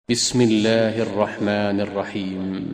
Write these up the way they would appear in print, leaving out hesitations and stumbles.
بسم الله الرحمن الرحيم.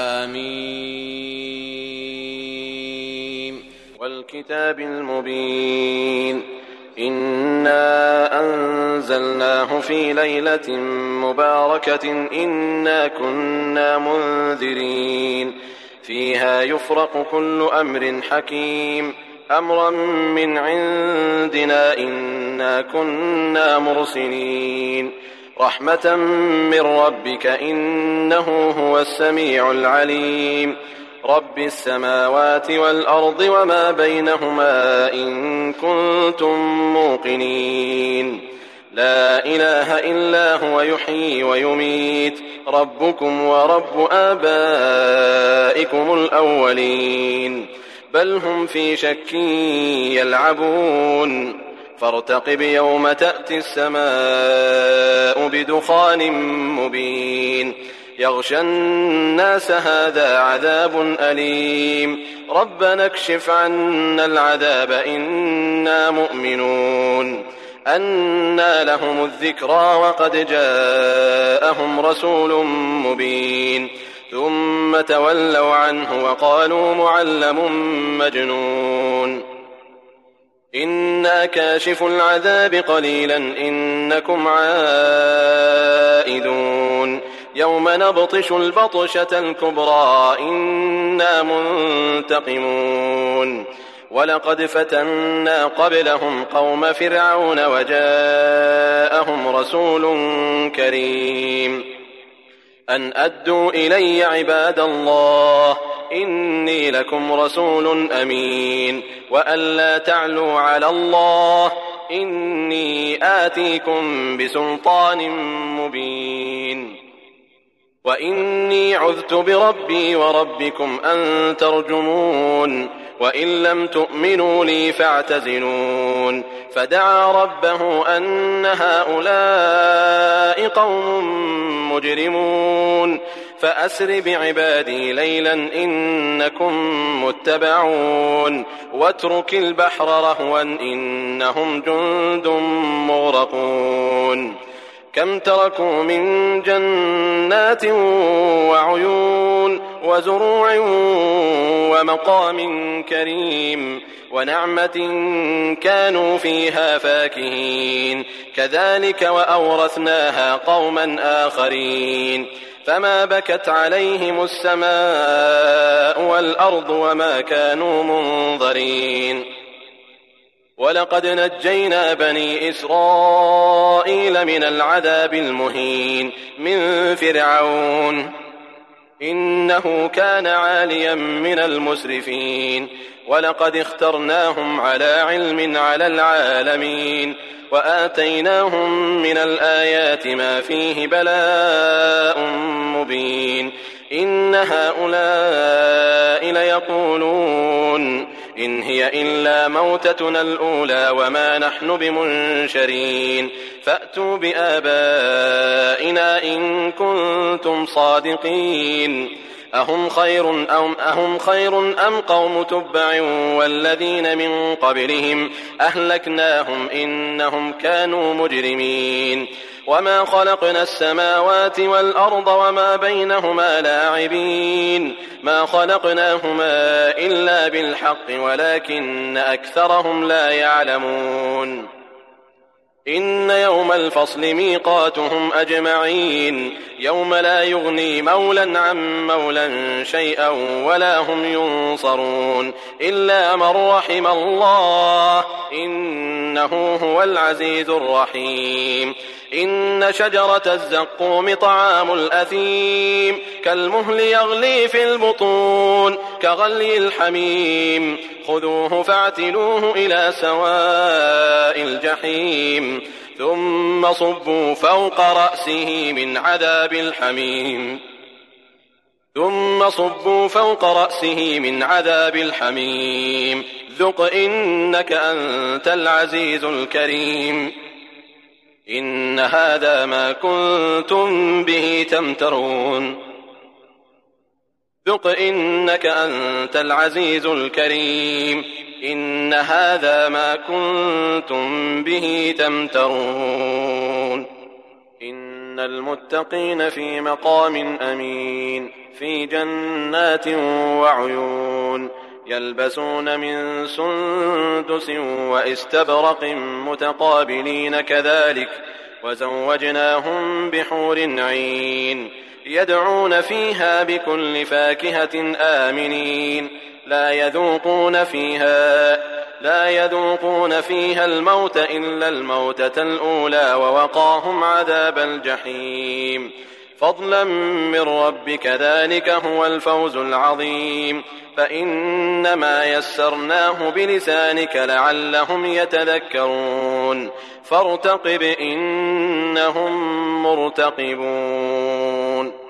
حميم والكتاب المبين. إنا أنزلناه في ليلة مباركة إنا كنا منذرين فيها يفرق كل أمر حكيم أمرا من عندنا إنا كنا مرسلين رحمة من ربك إنه هو السميع العليم رب السماوات والأرض وما بينهما إن كنتم موقنين لا إله إلا هو يحيي ويميت ربكم ورب آبائكم الأولين بل هم في شك يلعبون فارتقب يوم تأتي السماء بدخان مبين يغشى الناس هذا عذاب أليم ربنا اكشف عنا العذاب إنا مؤمنون أنى لهم الذكرى وقد جاءهم رسول مبين ثم تولوا عنه وقالوا معلم مجنون إنا كاشف العذاب قليلا إنكم عائدون يوم نبطش البطشة الكبرى إنا منتقمون ولقد فتنا قبلهم قوم فرعون وجاءهم رسول كريم أن أدوا إلي عباد الله إني لكم رسول أمين وأن لا تعلوا على الله إني آتيكم بسلطان مبين وإني عذت بربي وربكم أن ترجمون وإن لم تؤمنوا لي فاعتزلون فدعا ربه أن هؤلاء قوم مجرمون فأسر بعبادي ليلا إنكم متبعون واترك البحر رهوا إنهم جند مغرقون كم تركوا من جنات وعيون وزروع ومقام كريم ونعمة كانوا فيها فاكهين كذلك وأورثناها قوما آخرين فما بكت عليهم السماء والأرض وما كانوا منظرين ولقد نجينا بني إسرائيل من العذاب المهين من فرعون إنه كان عاليا من المسرفين ولقد اخترناهم على علم على العالمين وآتيناهم من الآيات ما فيه بلاء مبين إن هؤلاء ليقولون إن هي إلا موتتنا الأولى وما نحن بمنشرين فأتوا بآبائنا إن كنتم صادقين أهم خير أم قوم تبع والذين من قبلهم أهلكناهم إنهم كانوا مجرمين وما خلقنا السماوات والأرض وما بينهما لاعبين ما خلقناهما إلا بالحق ولكن أكثرهم لا يعلمون إن يوم الفصل ميقاتهم أجمعين يوم لا يغني مولا عن مولا شيئا ولا هم ينصرون إلا من رحم الله إنه هو العزيز الرحيم إن شجرة الزقوم طعام الأثيم كالمهل يغلي في البطون كغلي الحميم خذوه فاعتلوه إلى سواء الجحيم ثم صبوا فوق رأسه من عذاب الحميم ذق إنك أنت العزيز الكريم إن هذا ما كنتم به تمترون ذق إنك أنت العزيز الكريم إن هذا ما كنتم به تمترون إن المتقين في مقام أمين في جنات وعيون يلبسون من سندس وإستبرق متقابلين كذلك وزوجناهم بحور عين يدعون فيها بكل فاكهة آمنين لا يذوقون فيها الموت إلا الموتة الأولى ووقاهم عذاب الجحيم فضلا من ربك ذلك هو الفوز العظيم فإنما يسرناه بلسانك لعلهم يتذكرون فارتقب إنهم مرتقبون